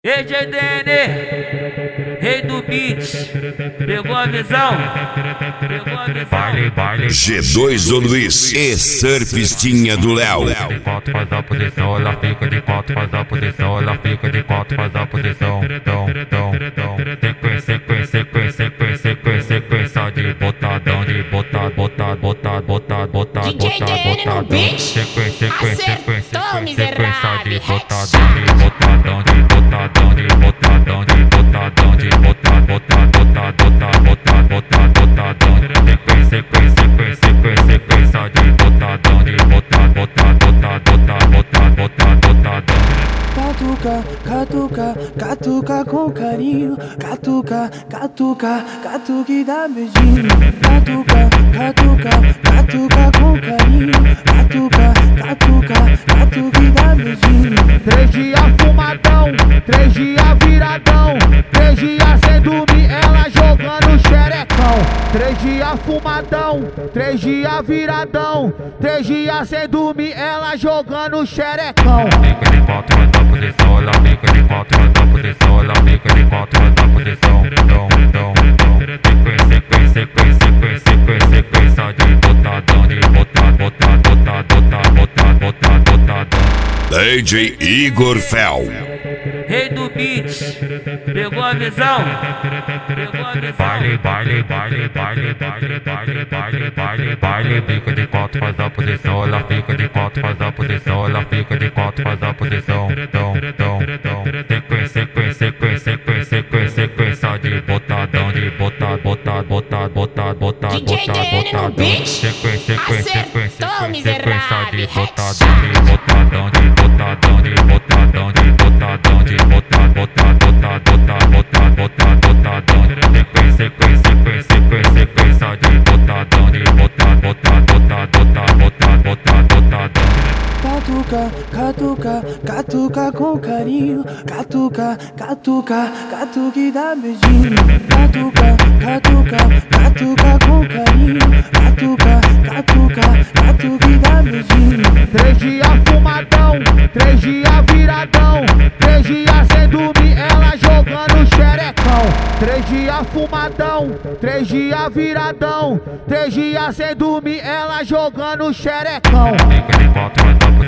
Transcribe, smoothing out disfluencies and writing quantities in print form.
EGDN, rei do beat, pegou a visão? G2 do Luiz e Surfistinha do Léo. De quatro faz a posição, ela fica de quatro faz a posição, ela fica de quatro faz a posição. Sequência de botadão, de botadão. DJ DN no beat, acertou, miserável. De botadão, de botadão, de botadão, de botadão, de botadão, de botadão. Sequência de botadão, de Catuca, catuca, catuca com carinho. Catuca, catuca, catuca e dá beijinho. Catuca, catuca, catuca com carinho. Catuca, catuca, catuca e dá beijinho. 3 dias fumadão, 3 dias viradão, 3 dias sem dormir, ela jogando xerecão. 3 dias fumadão, 3 dias viradão, 3 dias sem dormir, ela jogando xerecão. Fica de quatro faz a posição, ela fica de quatro faz a posição, ela fica de quatro faz a posição. Sequência de botadão, de botadão. DJ Igor Fel. Rei do beat, pegou a visão? Baile, fica de quatro faz a posição, ela fica de quatro faz a posição, ela fica de quatro faz a posição. Sequência de botadão, de DJ DN no beat, acertou, miserável. de botadão, de botadão. Sequência de botadão, de Catuca, catuca, catuca com carinho. Catuca, catuca, catuca e dá beijinho. Catuca, catuca, catuca com carinho. Catuca, catuca, catuca e dá beijinho. 3 dias fumadão, 3 dias viradão, 3 dias sem dormir, ela jogando xerecão. 3 dias fumadão, 3 dias viradão, 3 dias sem dormir, ela jogando xerecão. fica de quatro faz a